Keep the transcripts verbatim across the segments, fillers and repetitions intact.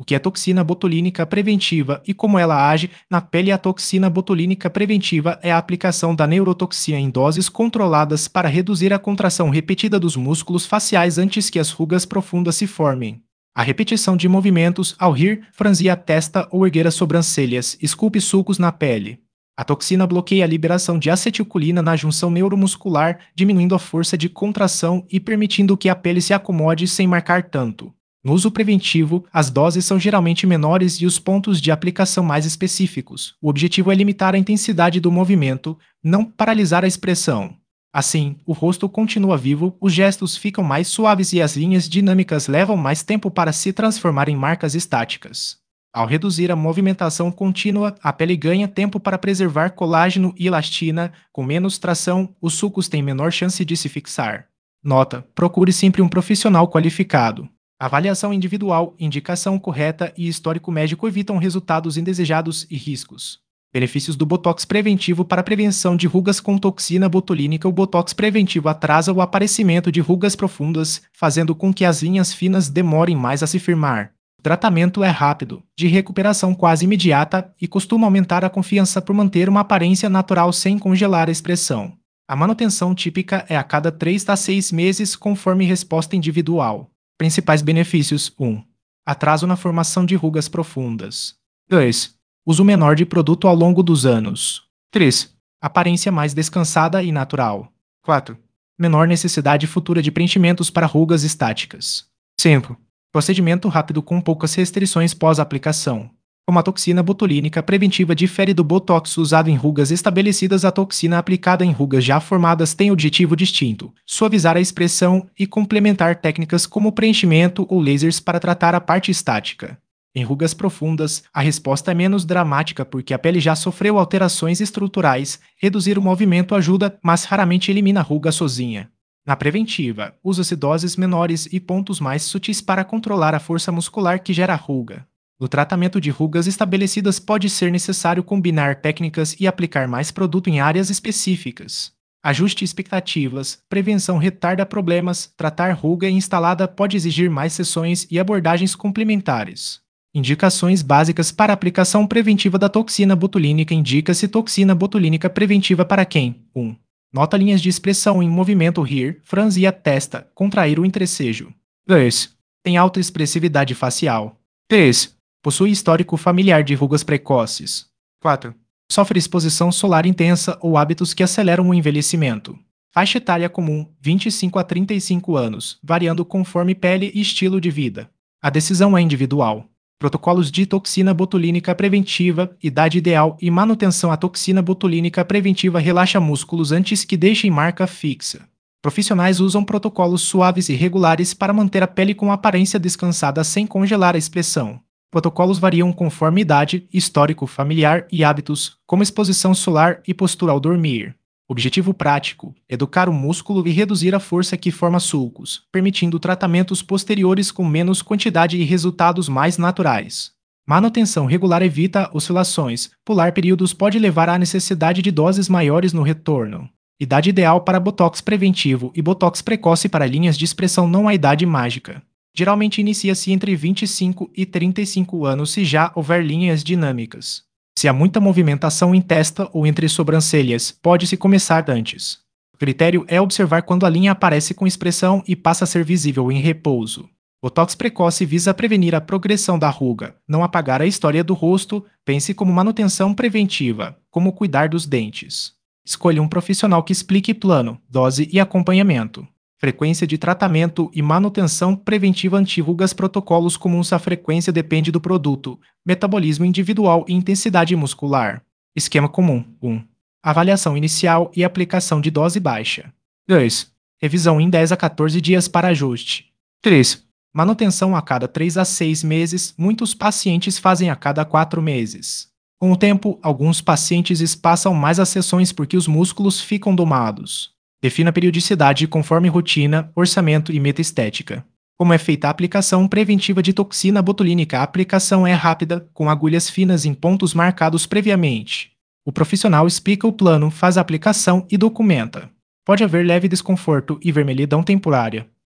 que é toxina botulínica preventiva e como ela age na pele. A toxina botulínica preventiva é a aplicação da neurotoxina em doses controladas para reduzir a contração repetida dos músculos faciais antes que as rugas profundas se formem. A repetição de movimentos ao rir, franzir a testa ou erguer as sobrancelhas, esculpe sulcos na pele. A toxina bloqueia a liberação de acetilcolina na junção neuromuscular, diminuindo a força de contração e permitindo que a pele se acomode sem marcar tanto. No uso preventivo, as doses são geralmente menores e os pontos de aplicação mais específicos. O objetivo é limitar a intensidade do movimento, não paralisar a expressão. Assim, o rosto continua vivo, os gestos ficam mais suaves e as linhas dinâmicas levam mais tempo para se transformar em marcas estáticas. Ao reduzir a movimentação contínua, a pele ganha tempo para preservar colágeno e elastina. Com menos tração, os sulcos têm menor chance de se fixar. Nota: procure sempre um profissional qualificado. Avaliação individual, indicação correta e histórico médico evitam resultados indesejados e riscos. Benefícios do Botox preventivo para prevenção de rugas com toxina botulínica. O Botox preventivo atrasa o aparecimento de rugas profundas, fazendo com que as linhas finas demorem mais a se firmar. O tratamento é rápido, de recuperação quase imediata e costuma aumentar a confiança por manter uma aparência natural sem congelar a expressão. A manutenção típica é a cada três a seis meses, conforme resposta individual. Principais benefícios: um. Atraso na formação de rugas profundas. dois. Uso menor de produto ao longo dos anos. três. Aparência mais descansada e natural. quatro. Menor necessidade futura de preenchimentos para rugas estáticas. cinco. Procedimento rápido com poucas restrições pós-aplicação. Como a toxina botulínica preventiva difere do Botox usado em rugas estabelecidas, a toxina aplicada em rugas já formadas tem objetivo distinto: suavizar a expressão e complementar técnicas como preenchimento ou lasers para tratar a parte estática. Em rugas profundas, a resposta é menos dramática porque a pele já sofreu alterações estruturais. Reduzir o movimento ajuda, mas raramente elimina a ruga sozinha. Na preventiva, usa-se doses menores e pontos mais sutis para controlar a força muscular que gera a ruga. No tratamento de rugas estabelecidas, pode ser necessário combinar técnicas e aplicar mais produto em áreas específicas. Ajuste expectativas, prevenção retarda problemas, tratar ruga instalada pode exigir mais sessões e abordagens complementares. Indicações básicas para aplicação preventiva da toxina botulínica. Indica-se toxina botulínica preventiva para quem? um. Nota linhas de expressão em movimento rir, franzir a testa, contrair o entrecejo. dois. Tem alta expressividade facial. três. Possui histórico familiar de rugas precoces. quatro. Sofre exposição solar intensa ou hábitos que aceleram o envelhecimento. Faixa etária comum, vinte e cinco a trinta e cinco anos, variando conforme pele e estilo de vida. A decisão é individual. Protocolos de toxina botulínica preventiva, idade ideal e manutenção. A toxina botulínica preventiva relaxa músculos antes que deixem marca fixa. Profissionais usam protocolos suaves e regulares para manter a pele com aparência descansada sem congelar a expressão. Protocolos variam conforme idade, histórico familiar e hábitos, como exposição solar e postura ao dormir. Objetivo prático: educar o músculo e reduzir a força que forma sulcos, permitindo tratamentos posteriores com menos quantidade e resultados mais naturais. Manutenção regular evita oscilações. Pular períodos pode levar à necessidade de doses maiores no retorno. Idade ideal para botox preventivo e botox precoce para linhas de expressão. Não há idade mágica. Geralmente inicia-se entre vinte e cinco e trinta e cinco anos se já houver linhas dinâmicas. Se há muita movimentação em testa ou entre sobrancelhas, pode-se começar antes. O critério é observar quando a linha aparece com expressão e passa a ser visível em repouso. Botox precoce visa prevenir a progressão da ruga, não apagar a história do rosto. Pense como manutenção preventiva, como cuidar dos dentes. Escolha um profissional que explique plano, dose e acompanhamento. Frequência de tratamento e manutenção preventiva anti-rugas. Protocolos comuns. A frequência depende do produto, metabolismo individual e intensidade muscular. Esquema comum. um. Avaliação inicial e aplicação de dose baixa. dois. Revisão em dez a quatorze dias para ajuste. três. Manutenção a cada três a seis meses. Muitos pacientes fazem a cada quatro meses. Com o tempo, alguns pacientes espaçam mais as sessões porque os músculos ficam domados. Defina a periodicidade conforme rotina, orçamento e meta estética. Como é feita a aplicação preventiva de toxina botulínica? A aplicação é rápida, com agulhas finas em pontos marcados previamente. O profissional explica o plano, faz a aplicação e documenta. Pode haver leve desconforto e vermelhidão temporária.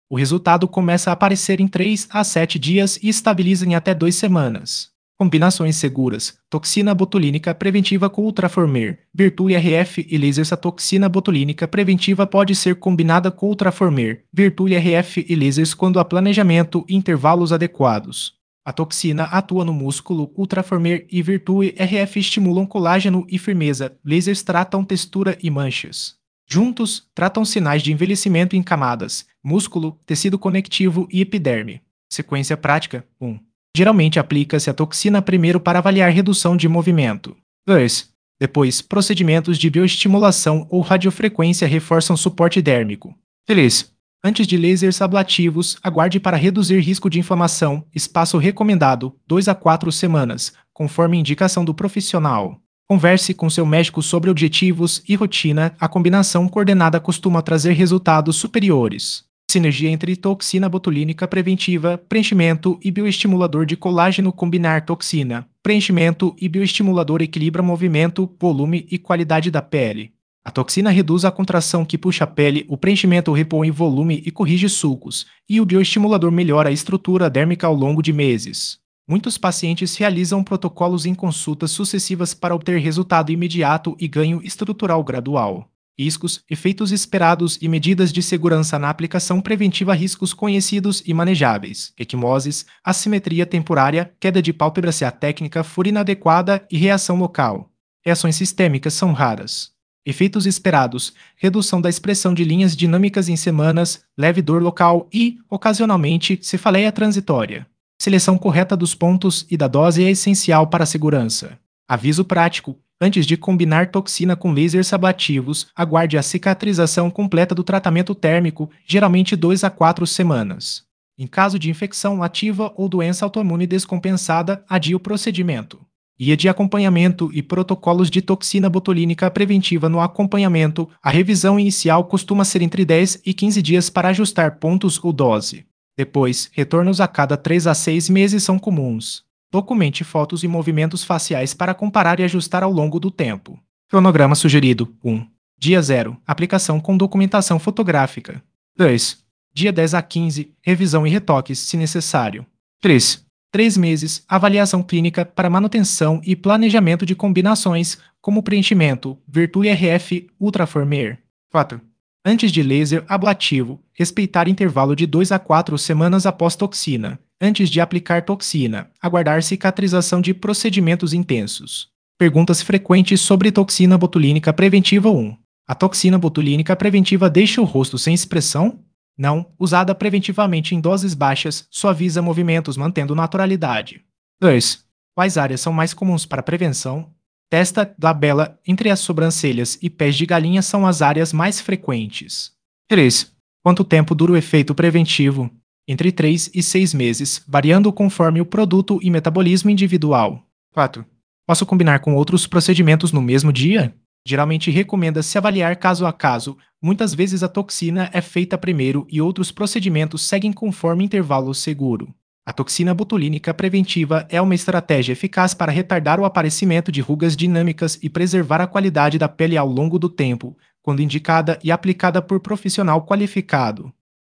O resultado começa a aparecer em três a sete dias e estabiliza em até duas semanas. Combinações seguras: toxina botulínica preventiva com Ultraformer. Virtu R F e laser. A toxina botulínica preventiva pode ser combinada com Ultraformer, Virtu R F e lasers quando há planejamento e intervalos adequados. A toxina atua no músculo, Ultraformer e Virtu R F estimulam colágeno e firmeza, lasers tratam textura e manchas. Juntos, tratam sinais de envelhecimento em camadas, músculo, tecido conectivo e epiderme. Sequência prática: um. Geralmente aplica-se a toxina primeiro para avaliar redução de movimento. dois. Depois, procedimentos de bioestimulação ou radiofrequência reforçam suporte dérmico. três. Antes de lasers ablativos, aguarde para reduzir risco de inflamação. Espaço recomendado: duas a quatro semanas, conforme indicação do profissional. Converse com seu médico sobre objetivos e rotina. A combinação coordenada costuma trazer resultados superiores. Sinergia entre toxina botulínica preventiva, preenchimento e bioestimulador de colágeno. Combinar toxina, preenchimento e bioestimulador equilibra movimento, volume e qualidade da pele. A toxina reduz a contração que puxa a pele, o preenchimento repõe volume e corrige sulcos, e o bioestimulador melhora a estrutura dérmica ao longo de meses. Muitos pacientes realizam protocolos em consultas sucessivas para obter resultado imediato e ganho estrutural gradual. Riscos, efeitos esperados e medidas de segurança na aplicação preventiva. Riscos conhecidos e manejáveis: equimoses, assimetria temporária, queda de pálpebra se a técnica for inadequada e reação local. Reações sistêmicas são raras. Efeitos esperados: redução da expressão de linhas dinâmicas em semanas, leve dor local e, ocasionalmente, cefaleia transitória. Seleção correta dos pontos e da dose é essencial para a segurança. Aviso prático: antes de combinar toxina com lasers ablativos, aguarde a cicatrização completa do tratamento térmico, geralmente duas a quatro semanas. Em caso de infecção ativa ou doença autoimune descompensada, adie o procedimento. Guia de acompanhamento e protocolos de toxina botulínica preventiva. No acompanhamento, a revisão inicial costuma ser entre dez e quinze dias para ajustar pontos ou dose. Depois, retornos a cada três a seis meses são comuns. Documente fotos e movimentos faciais para comparar e ajustar ao longo do tempo. Cronograma sugerido: um. Dia zero. Aplicação com documentação fotográfica. dois. Dia dez a quinze. Revisão e retoques, se necessário. três. três meses. Avaliação clínica para manutenção e planejamento de combinações, como preenchimento, Virtu R F, Ultraformer. quatro. Antes de laser ablativo, respeitar intervalo de duas a quatro semanas após toxina. Antes de aplicar toxina, aguardar cicatrização de procedimentos intensos. Perguntas frequentes sobre toxina botulínica preventiva. um. A toxina botulínica preventiva deixa o rosto sem expressão? Não. Usada preventivamente em doses baixas, suaviza movimentos mantendo naturalidade. dois. Quais áreas são mais comuns para prevenção? Testa, labela, entre as sobrancelhas e pés de galinha são as áreas mais frequentes. três. Quanto tempo dura o efeito preventivo? Entre três e seis meses, variando conforme o produto e metabolismo individual. quatro. Posso combinar com outros procedimentos no mesmo dia? Geralmente recomenda-se avaliar caso a caso. Muitas vezes a toxina é feita primeiro e outros procedimentos seguem conforme intervalo seguro. A toxina botulínica preventiva é uma estratégia eficaz para retardar o aparecimento de rugas dinâmicas e preservar a qualidade da pele ao longo do tempo, quando indicada e aplicada por profissional qualificado.